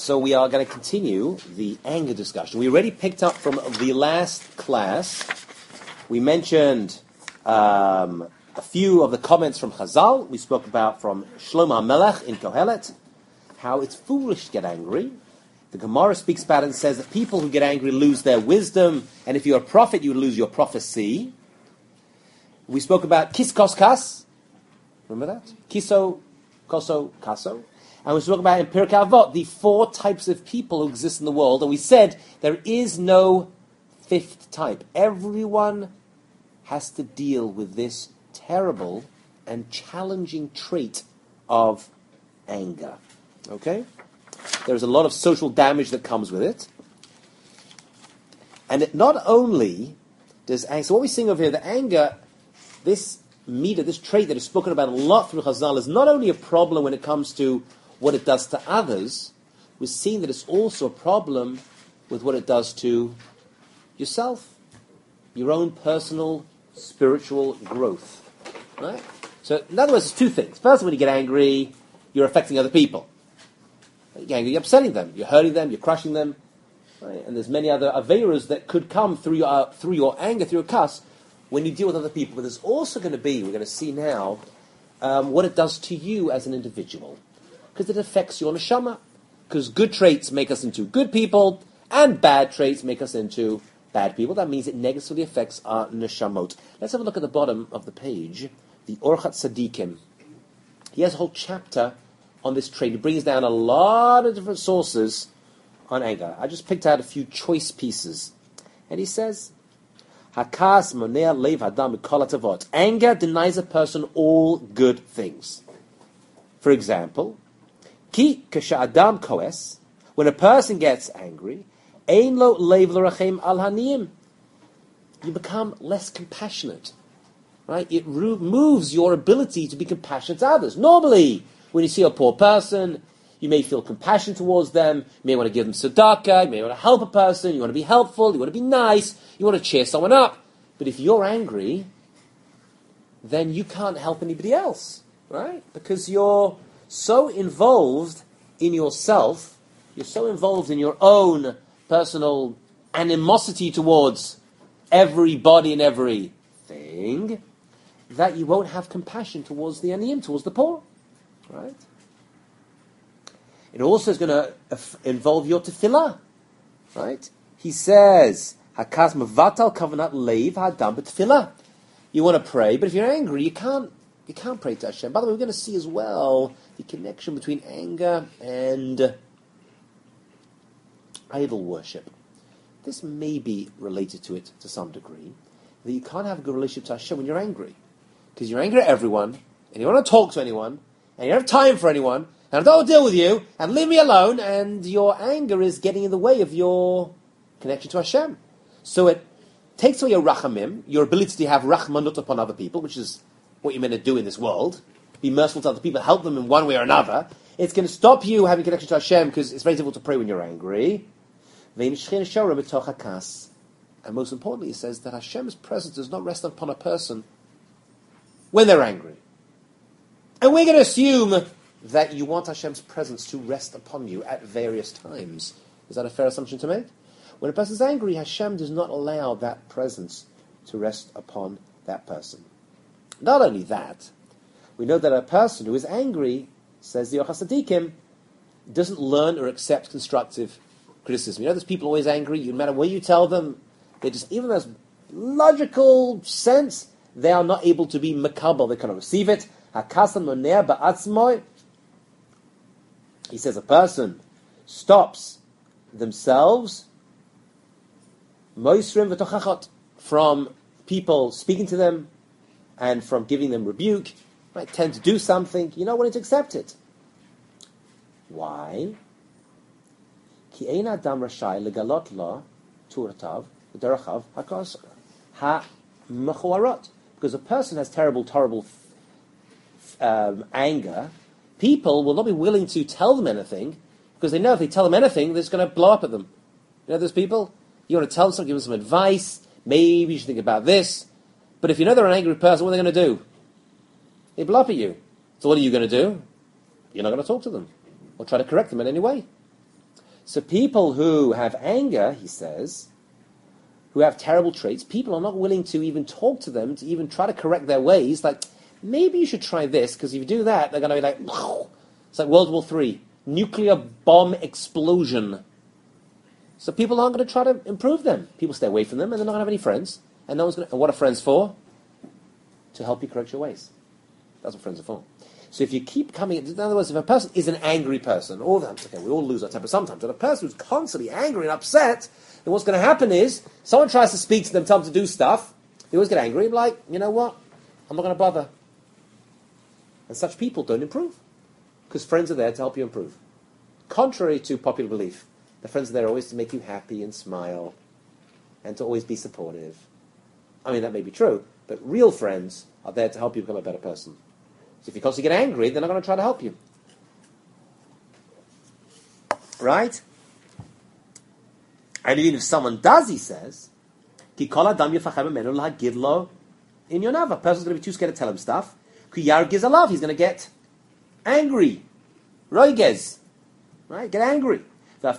So we are going to continue the anger discussion. We already picked up from the last class. We mentioned a few of the comments from Chazal. We spoke about from Shlomo HaMelech in Kohelet, how it's foolish to get angry. The Gemara speaks about it and says that people who get angry lose their wisdom, and if you're a prophet, you lose your prophecy. We spoke about kis kos kas. Remember that? Kiso, koso, kaso. And we spoke about in Pirkei Avot the 4 types of people who exist in the world, and we said there is no 5th type. Everyone has to deal with this terrible and challenging trait of anger. Okay? There's a lot of social damage that comes with it. And it not only does anger... So what we're seeing over here, the anger, this meter, this trait that is spoken about a lot through Chazal, is not only a problem when it comes to what it does to others, we're seeing that it's also a problem with what it does to yourself, your own personal spiritual growth. Right? So, in other words, there's 2 things. First, when you get angry, you're affecting other people. You get angry, you're upsetting them, you're hurting them, you're crushing them. Right? And there's many other aveiros that could come through your anger, through your cuss, when you deal with other people. But there's also going to be, we're going to see now, what it does to you as an individual. Because it affects your neshama. Because good traits make us into good people, and bad traits make us into bad people. That means it negatively affects our neshamot. Let's have a look at the bottom of the page. The Orchat Tzadikim. He has a whole chapter on this trait. He brings down a lot of different sources on anger. I just picked out a few choice pieces. And he says, Hakas monea leiv hadam mikol hatavot. Anger denies a person all good things. For example, Ki adam koes, when a person gets angry, ein lo leiv l'rachem al haniyim, you become less compassionate. Right? It removes your ability to be compassionate to others. Normally, when you see a poor person, you may feel compassion towards them, you may want to give them tzedakah, you may want to help a person, you want to be helpful, you want to be nice, you want to cheer someone up. But if you're angry, then you can't help anybody else, right? Because you're so involved in yourself, you're so involved in your own personal animosity towards everybody and everything, that you won't have compassion towards the aniyim, towards the poor, right? It also is going to involve your tefillah, right? He says, "Hakas mevatal kavanat leiv hadam b'tefillah." You want to pray, but if you're angry, you can't pray to Hashem. By the way, we're going to see as well the connection between anger and idol worship. This may be related to it to some degree, that you can't have a good relationship to Hashem when you're angry. Because you're angry at everyone, and you don't want to talk to anyone, and you don't have time for anyone, and I don't deal with you, and leave me alone, and your anger is getting in the way of your connection to Hashem. So it takes away your rachamim, your ability to have rachmanut upon other people, which is what you're meant to do in this world. Be merciful to other people, help them in one way or another. It's going to stop you having connection to Hashem, because it's very difficult to pray when you're angry. And most importantly, it says that Hashem's presence does not rest upon a person when they're angry. And we're going to assume that you want Hashem's presence to rest upon you at various times. Is that a fair assumption to make? When a person's angry, Hashem does not allow that presence to rest upon that person. Not only that, we know that a person who is angry, says the Orchat Tzadikim, doesn't learn or accept constructive criticism. You know, there's people always angry, no matter what you tell them, they just, even as logical sense, they are not able to be makabel, they cannot receive it. He says a person stops themselves from people speaking to them and from giving them rebuke, right? Tend to do something, you're not willing to accept it. Why? Because a person has terrible anger, people will not be willing to tell them anything, because they know if they tell them anything, it's going to blow up at them. You know those people? You want to tell them something, give them some advice, maybe you should think about this, but if you know they're an angry person, what are they going to do? They blow up at you. So what are you going to do? You're not going to talk to them, or try to correct them in any way. So people who have anger, he says, who have terrible traits, people are not willing to even talk to them, to even try to correct their ways. Like, maybe you should try this, because if you do that, they're going to be like, it's like World War III, nuclear bomb explosion. So people aren't going to try to improve them. People stay away from them, and they're not going to have any friends. And no one's going to. And what are friends for? To help you correct your ways. That's what friends are for. So if you keep coming, in other words, if a person is an angry person, okay, we all lose our temper sometimes, but a person who's constantly angry and upset, then what's going to happen is, someone tries to speak to them, tell them to do stuff, they always get angry, and like, you know what, I'm not going to bother. And such people don't improve, because friends are there to help you improve. Contrary to popular belief, the friends are there always to make you happy and smile, and to always be supportive. I mean, that may be true, but real friends are there to help you become a better person. So if you constantly get angry, they're not going to try to help you. Right? And even if someone does, he says, in your nava, a person's going to be too scared to tell him stuff. He's going to get angry. Roigez. Right? Get angry. And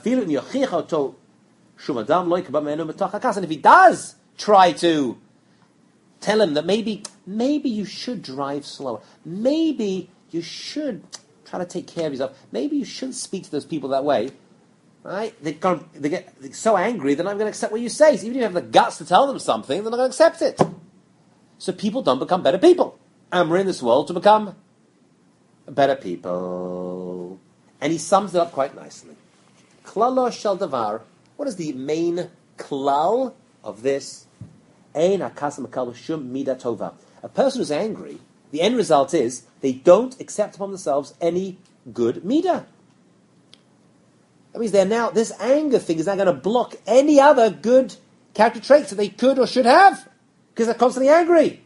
if he does try to tell him that maybe you should drive slower. Maybe you should try to take care of yourself. Maybe you shouldn't speak to those people that way. Right? They get so angry, they're not going to accept what you say. So even if you have the guts to tell them something, they're not going to accept it. So people don't become better people. And we're in this world to become better people. And he sums it up quite nicely. Klalo shel davar. What is the main klal of this? A person who's angry, the end result is they don't accept upon themselves any good midah. That means this anger thing is now going to block any other good character traits that they could or should have, because they're constantly angry.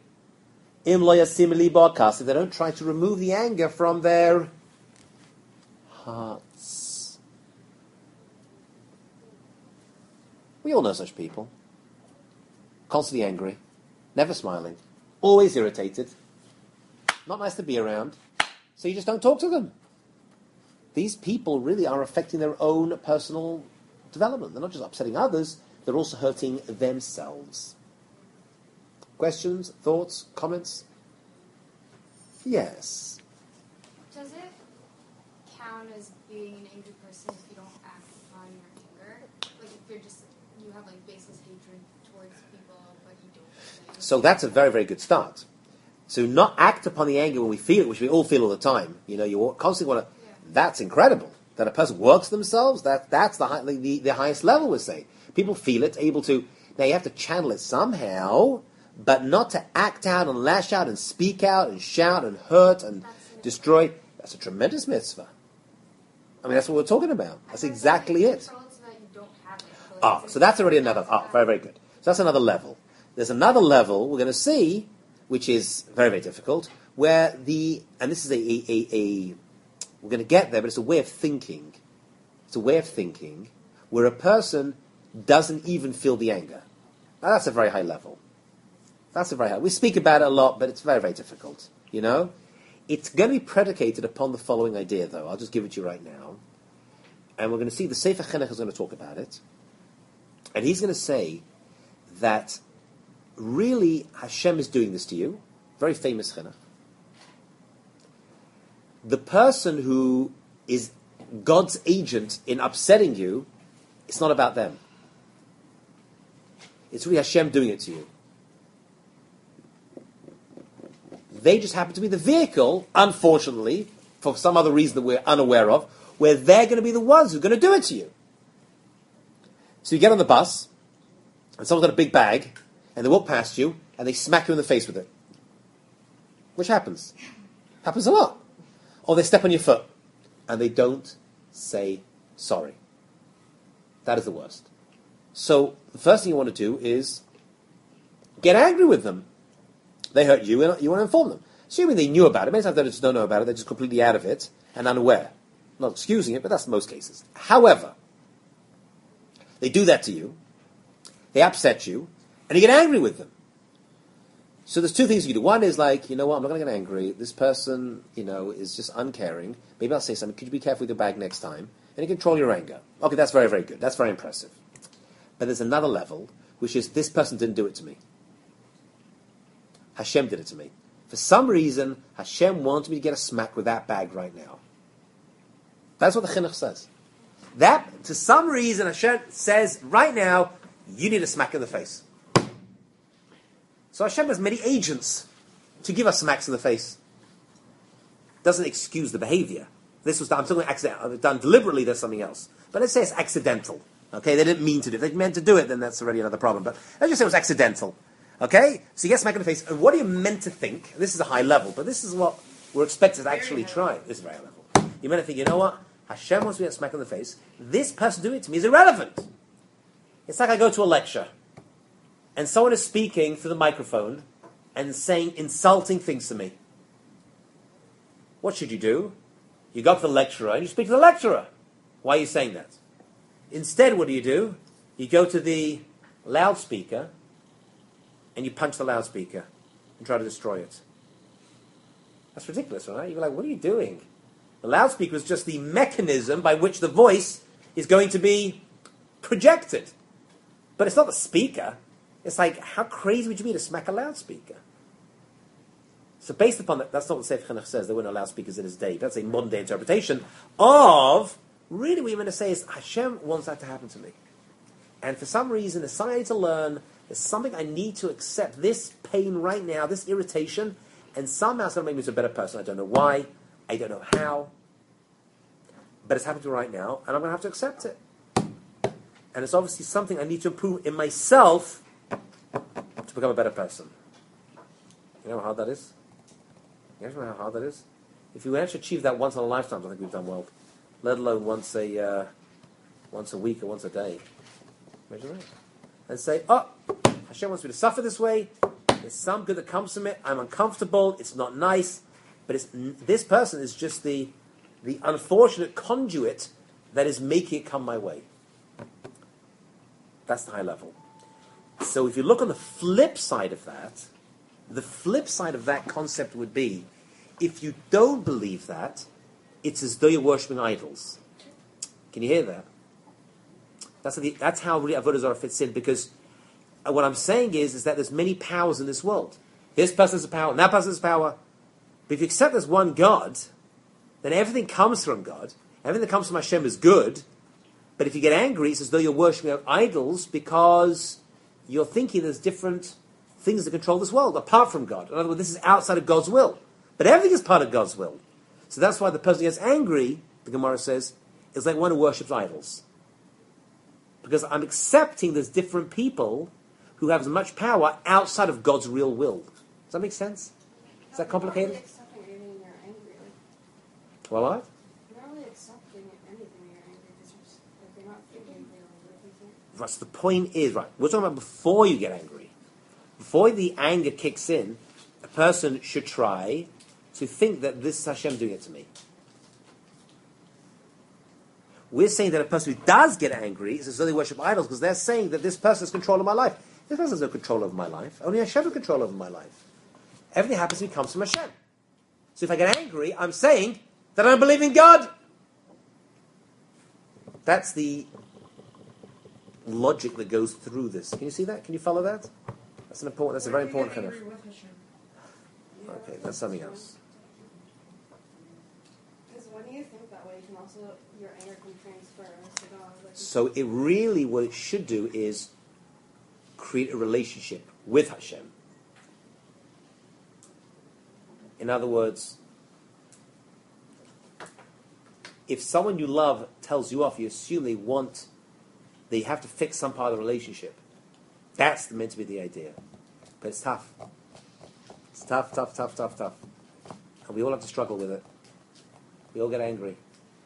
If they don't try to remove the anger from their hearts. We all know such people. Constantly angry, never smiling, always irritated, not nice to be around, so you just don't talk to them. These people really are affecting their own personal development. They're not just upsetting others, they're also hurting themselves. Questions, thoughts, comments? Yes. Does it count as being an angry person if you don't act upon your anger? Like if you have like baseless hatred towards people, but you don't. So that's a very, very good start. To not act upon the anger when we feel it, which we all feel all the time. You know, you constantly want to. Yeah. That's incredible. That a person works themselves. That's the highest level. We say people feel it, able to. Now you have to channel it somehow, but not to act out and lash out and speak out and shout and hurt and destroy. That's a tremendous mitzvah. I mean, that's what we're talking about. That's exactly it. So that's already another. Very, very good. So that's another level. There's another level we're going to see, which is very, very difficult, where and this is we're going to get there, but it's a way of thinking. It's a way of thinking where a person doesn't even feel the anger. Now that's a very high level. We speak about it a lot, but it's very, very difficult. You know? It's going to be predicated upon the following idea, though. I'll just give it to you right now. And we're going to see the Sefer Chinuch is going to talk about it. And he's going to say that really Hashem is doing this to you. Very famous Chinuch. The person who is God's agent in upsetting you, it's not about them. It's really Hashem doing it to you. They just happen to be the vehicle, unfortunately, for some other reason that we're unaware of, where they're going to be the ones who are going to do it to you. So you get on the bus, and someone's got a big bag, and they walk past you, and they smack you in the face with it. Which happens. Happens a lot. Or they step on your foot, and they don't say sorry. That is the worst. So the first thing you want to do is get angry with them. They hurt you, and you want to inform them. Assuming they knew about it. Many times they just don't know about it, they're just completely out of it and unaware. Not excusing it, but that's most cases. However, they do that to you, they upset you, and you get angry with them. So there's two things you can do. One is like, you know what, I'm not going to get angry. This person, is just uncaring. Maybe I'll say something. Could you be careful with your bag next time? And you control your anger. Okay, that's very, very good. That's very impressive. But there's another level, which is this person didn't do it to me. Hashem did it to me. For some reason, Hashem wants me to get a smack with that bag right now. That's what the Chinuch says. That, to some reason, Hashem says, right now, you need a smack in the face. So Hashem has many agents to give us smacks in the face. Doesn't excuse the behavior. This was done, I'm talking accident, done deliberately, there's something else. But let's say it's accidental. Okay, they didn't mean to do it. If they meant to do it, then that's already another problem. But let's just say it was accidental. Okay? So you get smacked in the face. And what are you meant to think? This is a high level, but this is what we're expected to actually try. This is very high level. You're meant to think, you know what? Hashem wants me to get smacked in the face. This person doing it to me is irrelevant. It's like I go to a lecture, and someone is speaking through the microphone and saying insulting things to me. What should you do? You go up to the lecturer and you speak to the lecturer. Why are you saying that? Instead, what do? You go to the loudspeaker and you punch the loudspeaker and try to destroy it. That's ridiculous, right? You're like, what are you doing? The loudspeaker is just the mechanism by which the voice is going to be projected. But it's not the speaker. It's like, how crazy would you be to smack a loudspeaker? So based upon that, that's not what Sefer Chinuch says. There were no loudspeakers in his day. That's a modern day interpretation of, really what you're going to say is, Hashem wants that to happen to me. And for some reason, there's something I need to learn. There's something I need to accept. This pain right now, this irritation, and somehow it's going to make me into a better person. I don't know why. I don't know how. But it's happening to me right now, and I'm going to have to accept it. And it's obviously something I need to improve in myself to become a better person. You know how hard that is? You know how hard that is? If we manage to achieve that once in a lifetime, I think we've done well. Let alone once a week or once a day. Imagine that. And say, oh, Hashem wants me to suffer this way. There's some good that comes from it. I'm uncomfortable. It's not nice. But this person is just the unfortunate conduit that is making it come my way. That's the high level. So if you look on the flip side of that, the flip side of that concept would be, if you don't believe that, it's as though you're worshipping idols. Can you hear that? That's how really Avodah Zarah fits in, because what I'm saying is that there's many powers in this world. This person has a power, and that person has power. But if you accept there's one God, then everything comes from God. Everything that comes from Hashem is good. But if you get angry, it's as though you're worshipping idols because you're thinking there's different things that control this world apart from God. In other words, this is outside of God's will. But everything is part of God's will. So that's why the person who gets angry, the Gemara says, is like one who worships idols. Because I'm accepting there's different people who have as much power outside of God's real will. Does that make sense? Is that complicated? You're not really accepting anything you're angry with. Well, what? You're not really accepting anything you're angry because you're not thinking anything. Right, so the point is, right, we're talking about before you get angry. Before the anger kicks in, a person should try to think that this is Hashem doing it to me. We're saying that a person who does get angry is as though they worship idols, because they're saying that this person has control of my life. This person has no control over my life. Only Hashem has control over my life. Everything happens to me comes from Hashem. So if I get angry, I'm saying that I don't believe in God. That's the logic that goes through this. Can you see that? Can you follow that? That's a very important kind of. Okay, that's something else. Because when you think that way, you can also, your anger can transfer to God. So it really, what it should do is create a relationship with Hashem. In other words, if someone you love tells you off, you assume they have to fix some part of the relationship. That's meant to be the idea. But it's tough. It's tough. And we all have to struggle with it. We all get angry.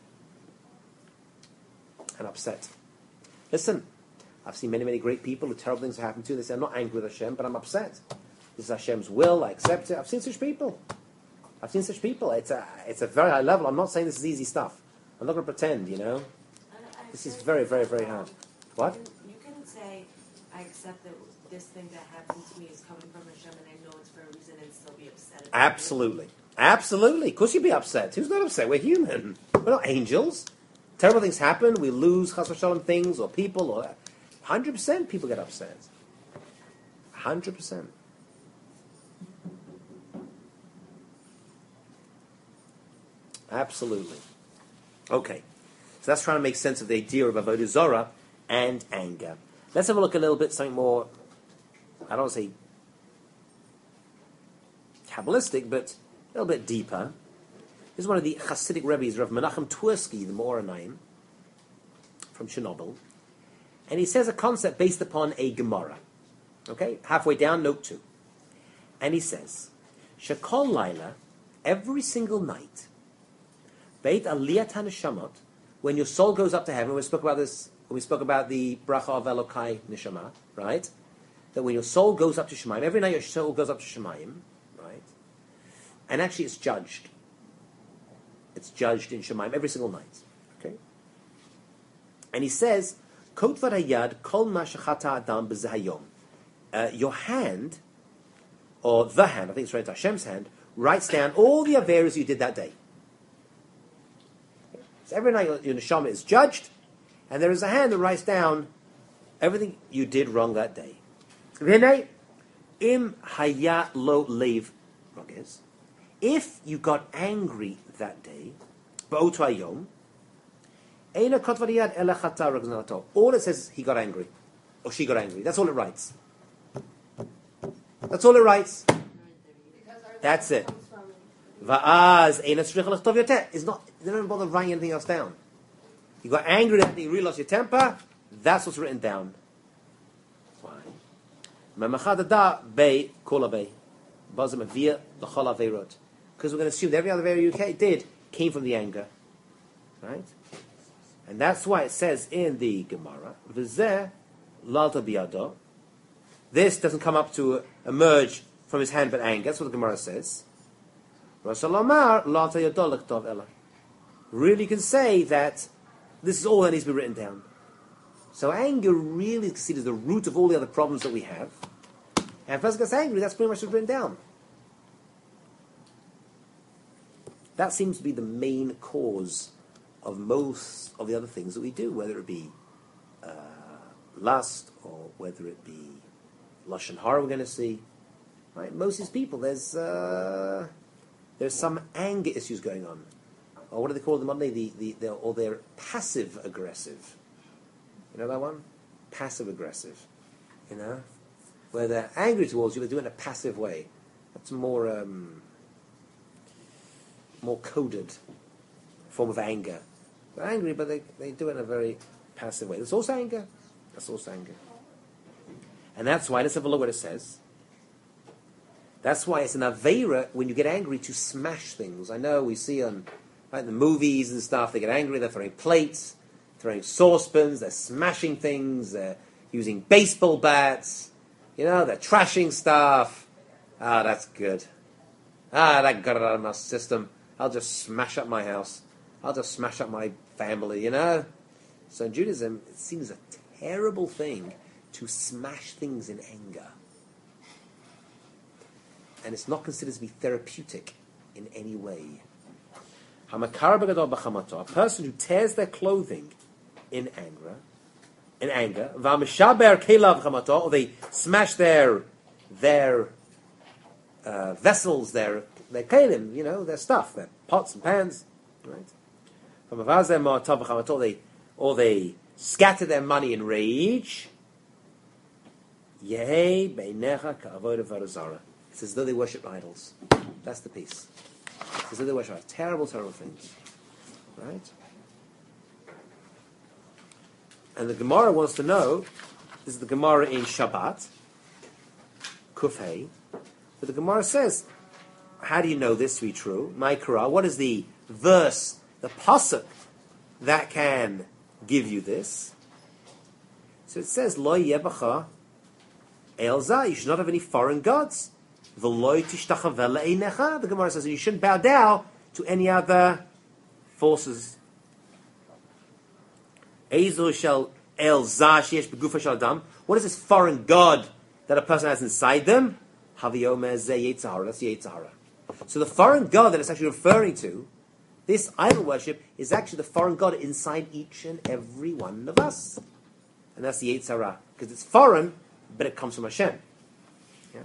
And upset. Listen, I've seen many, many great people who terrible things happen to. They say, I'm not angry with Hashem, but I'm upset. This is Hashem's will, I accept it. I've seen such people. It's a very high level. I'm not saying this is easy stuff. I'm not going to pretend, This is very, very, very hard. What? You can say, I accept it this thing that happened to me is coming from Hashem and I know it's for a reason and still be upset about Absolutely. Absolutely. Of course you'd be upset. Who's not upset? We're human. We're not angels. Terrible things happen. We lose chas v'shalom things or people. Or 100% people get upset. 100%. Absolutely. Okay. So that's trying to make sense of the idea of avodah zarah and anger. Let's have a look a little bit, something more, I don't want to say Kabbalistic, but a little bit deeper. This is one of the Hasidic Rebbe's, Rav Menachem Twersky, the Moranayim, from Chernobyl. And he says a concept based upon a Gemara. Okay? Halfway down, note 2. And he says, Shekol Laila, every single night, Beit Aliyat HaNeshamot, when your soul goes up to heaven, we spoke about this, when we spoke about the Bracha of Elokai Neshama, right? That when your soul goes up to Shemayim, every night your soul goes up to Shemayim, right? And actually it's judged. It's judged in Shemayim every single night. Okay? And he says, Kotvad Hayad Kol Ma Shechata Adam B'Zehayom. Your hand, or the hand, I think it's right, Hashem's hand, writes down all the averas you did that day. So every night your neshama is judged, and there is a hand that writes down everything you did wrong that day. Im haya lo leiv, if you got angry that day, all it says is he got angry, or she got angry. That's all it writes. That's all it writes. That's it. Va'az is not. They don't bother writing anything else down. You got angry that day, you realized your temper. That's what's written down. Fine. Because we're going to assume that every other area you did came from the anger, right? And that's why it says in the Gemara, "V'zeh lalta biyado." This doesn't come up to emerge from his hand, but anger. That's what the Gemara says. Really can say that this is all that needs to be written down. So anger really is considered the root of all the other problems that we have. And if a person gets angry, that's pretty much what's written down. That seems to be the main cause of most of the other things that we do, whether it be lust or whether it be lashon hara. We're going to see, right? Most of these people, there's some anger issues going on, or what do they call them? They're passive aggressive. You know that one? Passive aggressive. You know, where they're angry towards you, but do it in a passive way. That's more coded form of anger. They're angry, but they do it in a very passive way. That's also anger. That's also anger. And that's why, let's have a look what it says. That's why it's an aveira when you get angry to smash things. I know we see on the movies and stuff, they get angry, they're throwing plates, throwing saucepans, they're smashing things, they're using baseball bats, they're trashing stuff. That's good. That got it out of my system. I'll just smash up my house. I'll just smash up my family, So in Judaism, it seems a terrible thing to smash things in anger. And it's not considered to be therapeutic in any way. A person who tears their clothing in anger, or they smash their vessels, their kelim, their stuff, their pots and pans, right? Or they scatter their money in rage. It's as though they worship idols. That's the piece. It's as though they worship idols. Terrible, terrible things. Right? And the Gemara wants to know, this is the Gemara in Shabbat, Kufhei, but the Gemara says, how do you know this to be true? Ma'ikra, what is the verse, the pasuk, that can give you this? So it says, Lo yebacha elza, you should not have any foreign gods. The Gemara says you shouldn't bow down to any other forces. What is this foreign god that a person has inside them, Haviyomeh Zeh Yetzer Hara, that's the Yetzer Hara. So the foreign God that it's actually referring to, this idol worship, is actually the foreign God inside each and every one of us. And that's the Yetzer Hara. Because it's foreign, but it comes from Hashem. Yeah.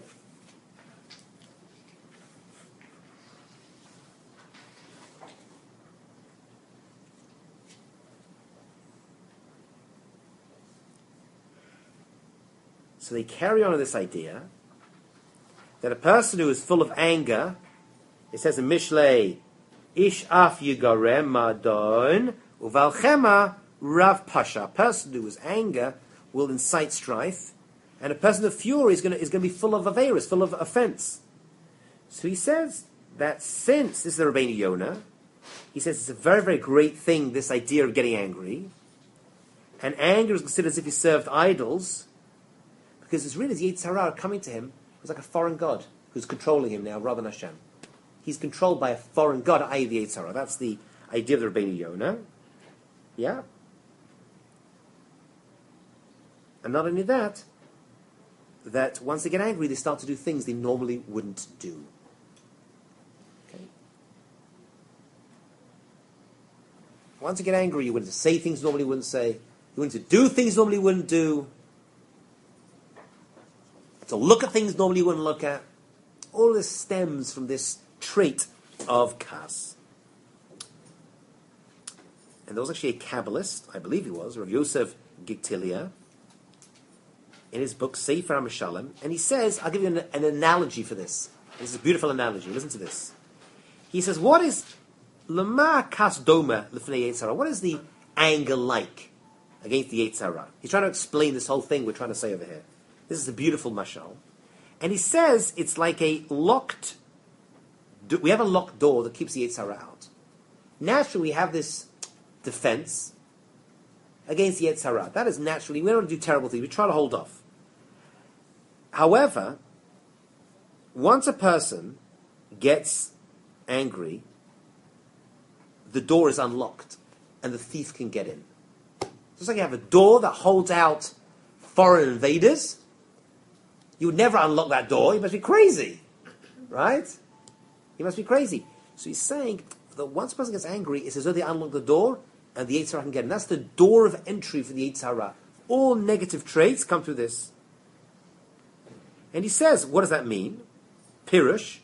So they carry on with this idea that a person who is full of anger, it says in Mishlei, Ish af yigarem madon uvalchema rav pasha. A person who is anger will incite strife, and a person of fury is going to be full of averis, full of offense. So he says that since this is the Rabbeinu Yonah, he says it's a very, very great thing, this idea of getting angry, and anger is considered as if he served idols, because it's really the Yetzer Hara coming to him was like a foreign god who's controlling him now rather than Hashem. He's controlled by a foreign god, i.e. the Yetzer Hara. That's the idea of the Rabbeinu Yonah. Yeah. And not only that, that once they get angry, they start to do things they normally wouldn't do. Okay. Once you get angry, you wouldn't say things you normally wouldn't say. You wouldn't do things you normally wouldn't do. To look at things normally you wouldn't look at. All this stems from this trait of Kas. And there was actually a Kabbalist, I believe he was, Rav Yosef Giktilia, in his book Sefer HaMeshalem, and he says, I'll give you an analogy for this. This is a beautiful analogy. Listen to this. He says, what is Lama Kas Doma L'fnei Yetzer Hara? What is the anger like against the Yetzer Hara? He's trying to explain this whole thing we're trying to say over here. This is a beautiful mashal. And he says it's like a locked... We have a locked door that keeps the Yetzer Hara out. Naturally, we have this defense against the Yetzer Hara. That is naturally... We don't want to do terrible things. We try to hold off. However, once a person gets angry, the door is unlocked and the thief can get in. Just like you have a door that holds out foreign invaders, you would never unlock that door. You must be crazy. Right? You must be crazy. So he's saying that once a person gets angry, it's as though they unlock the door and the Yetzer Hara can get in. That's the door of entry for the Yetzer Hara. All negative traits come through this. And he says, what does that mean? Pirush.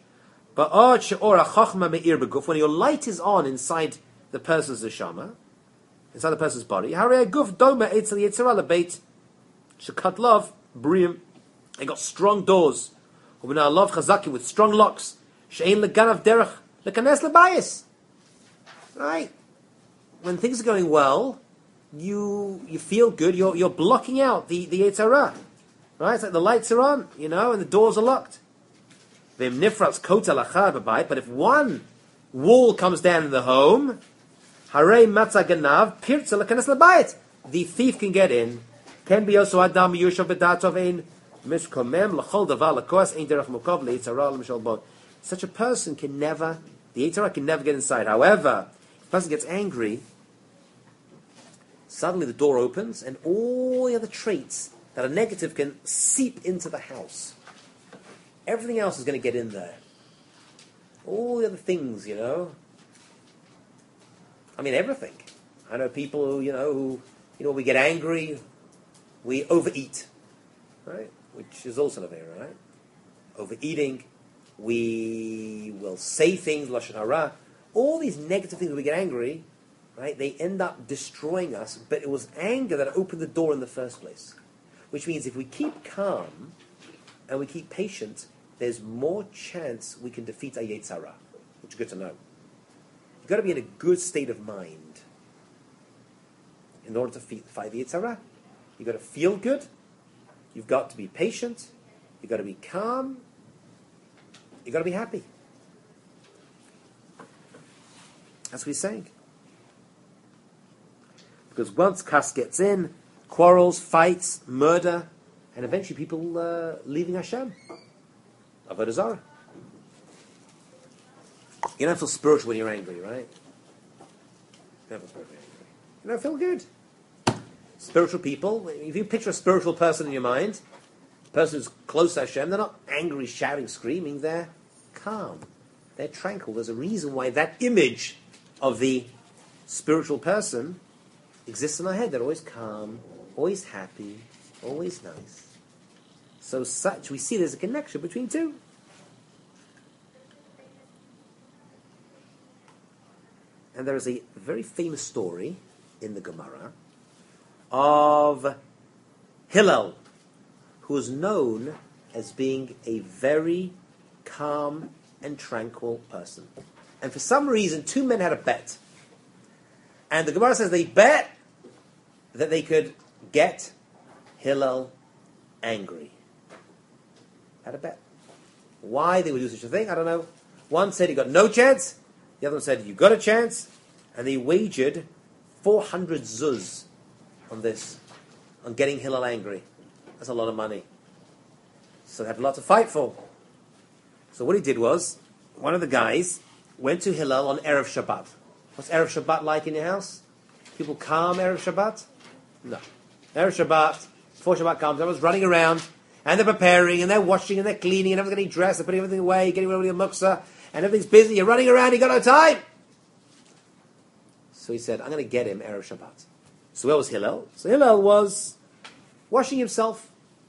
When your light is on inside the person's neshama, inside the person's body, they got strong doors. With strong locks. Right? When things are going well, you feel good, you're blocking out the Yetzer Hara. Right? It's like the lights are on, and the doors are locked. But if one wall comes down in the home, the thief can get in. Can be also Adam Yushav Bedatov such a person can never, the Yetzer Hara can never get inside. However, if a person gets angry, suddenly the door opens and all the other traits that are negative can seep into the house. Everything else is going to get in there. All the other things, I mean, everything. I know people who we get angry, we overeat, right? Which is also an avera, right? Overeating, we will say things, lashon hara. All these negative things when we get angry, right? They end up destroying us. But it was anger that opened the door in the first place. Which means if we keep calm and we keep patient, there's more chance we can defeat our Yetzer Hara, which is good to know. You've got to be in a good state of mind in order to fight the Yetzer Hara. You've got to feel good. You've got to be patient. You've got to be calm. You've got to be happy. That's what he's saying. Because once Kas gets in, quarrels, fights, murder, and eventually people leaving Hashem. Avodah Zarah. You don't feel spiritual when you're angry, right? You don't feel spiritual when you're angry. You don't feel good. Spiritual people, if you picture a spiritual person in your mind, person who's close to Hashem, they're not angry, shouting, screaming. They're calm. They're tranquil. There's a reason why that image of the spiritual person exists in our head. They're always calm, always happy, always nice. So we see there's a connection between two. And there is a very famous story in the Gemara of Hillel, who is known as being a very calm and tranquil person. And for some reason, two men had a bet. And the Gemara says they bet that they could get Hillel angry. Had a bet. Why they would do such a thing, I don't know. One said he got no chance. The other one said, you got a chance. And they wagered 400 zuz on this, on getting Hillel angry. That's a lot of money. So they had a lot to fight for. So what he did was, one of the guys went to Hillel on Erev Shabbat. What's Erev Shabbat like in your house? People calm Erev Shabbat? No. Erev Shabbat, before Shabbat comes, everyone's running around, and they're preparing, and they're washing, and they're cleaning, and everyone's getting dressed, they're putting everything away, getting ready for the muksa, and everything's busy, you're running around, you got no time! So he said, I'm going to get him Erev Shabbat. So where was Hillel? So Hillel was washing himself.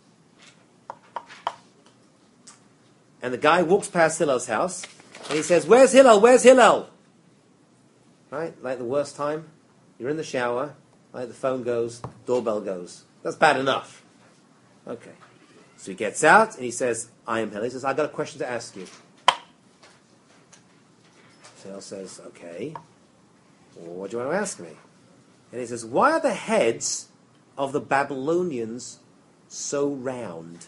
And the guy walks past Hillel's house, and he says, where's Hillel? Where's Hillel? Right? Like the worst time. You're in the shower, right? The phone goes, doorbell goes. That's bad enough. Okay. So he gets out, and he says, I am Hillel. He says, I've got a question to ask you. So Hillel says, okay. Well, what do you want to ask me? And he says, why are the heads of the Babylonians so round?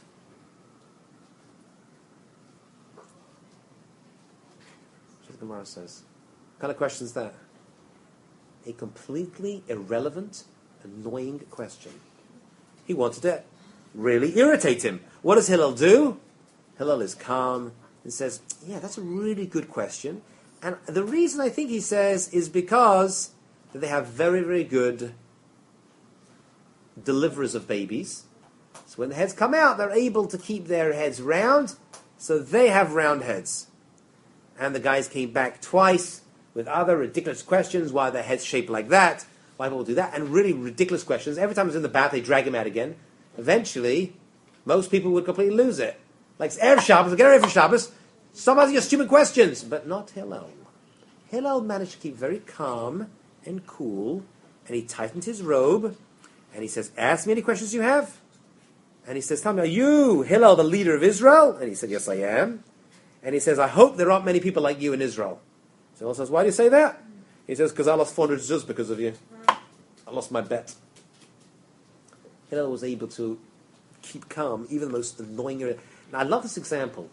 So the Gemara says, what kind of question is that? A completely irrelevant, annoying question. He wanted to really irritate him. What does Hillel do? Hillel is calm and says, yeah, that's a really good question. And the reason I think he says is because they have very, very good deliverers of babies. So when the heads come out, they're able to keep their heads round, so they have round heads. And the guys came back twice with other ridiculous questions, why their heads shaped like that, why people do that, and really ridiculous questions. Every time he's in the bath, they drag him out again. Eventually, most people would completely lose it. Like, Erev Shabbos, get Erev Shabbos, stop asking your stupid questions. But not Hillel. Hillel managed to keep very calm and cool, and he tightened his robe, and he says, ask me any questions you have. And he says, tell me, are you Hillel, the leader of Israel? And he said, yes, I am. And he says, I hope there aren't many people like you in Israel. So Hillel says, why do you say that? He says, because I lost 400 zuz because of you. I lost my bet. Hillel was able to keep calm, even the most annoying area. Now, I love this example.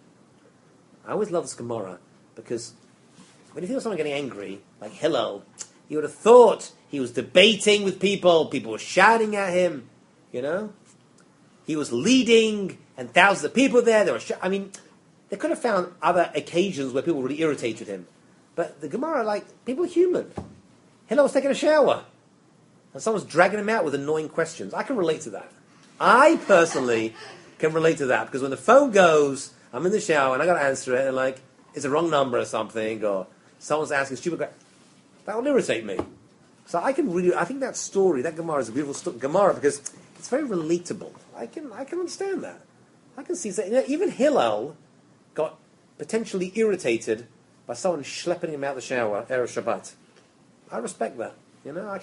I always love this Gemara, because when you feel someone getting angry, like Hillel, you would have thought he was debating with people. People were shouting at him, you know? He was leading, and thousands of people there. They could have found other occasions where people really irritated him. But the Gemara, people are human. Hillel was taking a shower, and someone's dragging him out with annoying questions. I can relate to that. I personally can relate to that, because when the phone goes, I'm in the shower, and I got to answer it, and it's a wrong number or something, or someone's asking stupid questions. That will irritate me. So I think that story, that Gemara is a beautiful Gemara, because it's very relatable. I can understand that. I can see that. Even Hillel got potentially irritated by someone schlepping him out the shower Erev Shabbat. I respect that. I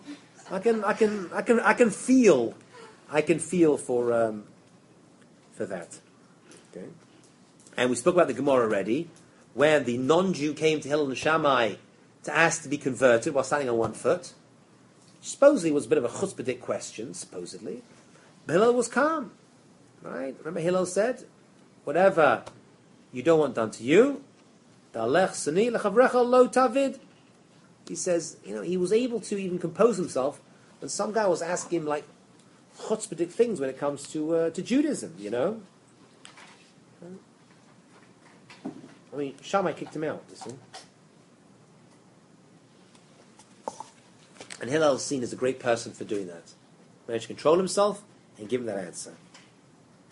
can feel for that. Okay. And we spoke about the Gemara already, where the non-Jew came to Hillel and Shammai to ask to be converted while standing on one foot. Supposedly it was a bit of a chutzpahdik question, supposedly. But Hillel was calm. Right? Remember Hillel said, whatever you don't want done to you, ta'alech sani lechavrecha lo tavid. He says, he was able to even compose himself when some guy was asking him chutzpahdik things when it comes to Judaism, Shammai kicked him out, you see. And Hillel is seen as a great person for doing that. Managed to control himself and give him that answer.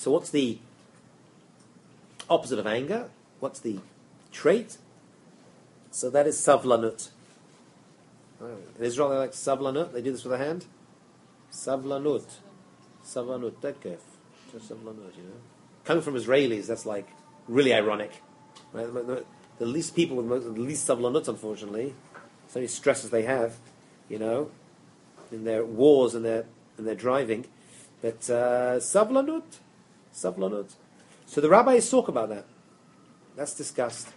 So what's the opposite of anger? What's the trait? So that is savlanut. In Israel, they like savlanut. They do this with a hand. Savlanut. Savlanut. Tekef. Savlanut, you know. Coming from Israelis, that's like really ironic. Right? The least people with the least savlanut, unfortunately, so many stresses they have, you know, in their wars and their driving. But savlanut. Savlanut. So the rabbis talk about that. That's discussed.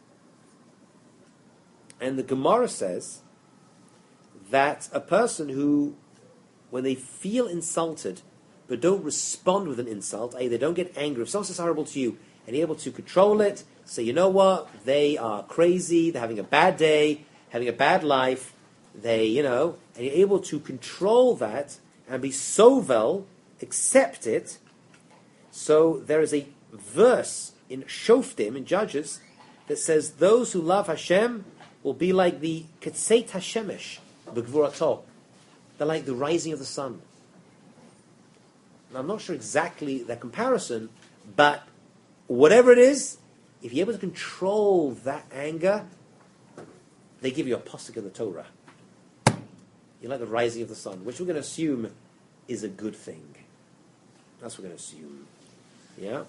And the Gemara says that a person who, when they feel insulted but don't respond with an insult, i.e. they don't get angry, if someone says horrible to you and you're able to control it, say, you know what, they are crazy, they're having a bad day, having a bad life, and you're able to control that and be sovel, accept it. So there is a verse in Shoftim, in Judges, that says those who love Hashem will be like the Ketzeit Hashemesh, B'Gvurato. They're like the rising of the sun. Now, I'm not sure exactly the comparison, but whatever it is, if you're able to control that anger, they give you a pasuk of the Torah. You're like the rising of the sun, which we're going to assume is a good thing. That's what we're going to assume. Yeah?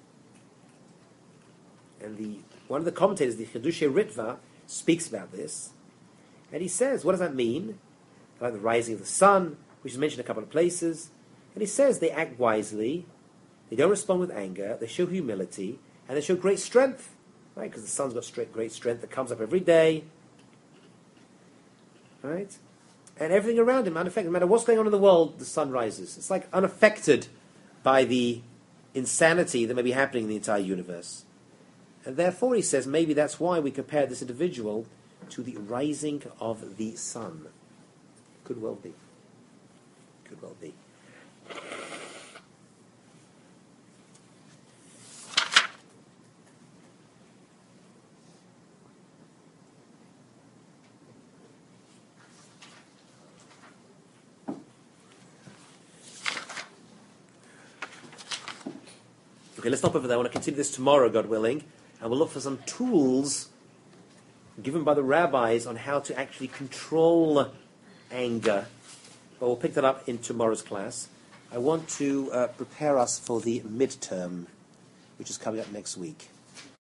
And one of the commentators, the Chiddushei Ritva, speaks about this, and he says, what does that mean? Like the rising of the sun, which is mentioned in a couple of places, and he says they act wisely, they don't respond with anger, they show humility, and they show great strength, right? Because the sun's got great strength that comes up every day, right? And everything around him unaffected. No matter what's going on in the world, the sun rises. It's like unaffected by the insanity that may be happening in the entire universe. And therefore, he says, maybe that's why we compare this individual to the rising of the sun. Could well be. Could well be. Okay, let's stop over there. I want to continue this tomorrow, God willing. And we'll look for some tools given by the rabbis on how to actually control anger. But we'll pick that up in tomorrow's class. I want to prepare us for the midterm, which is coming up next week.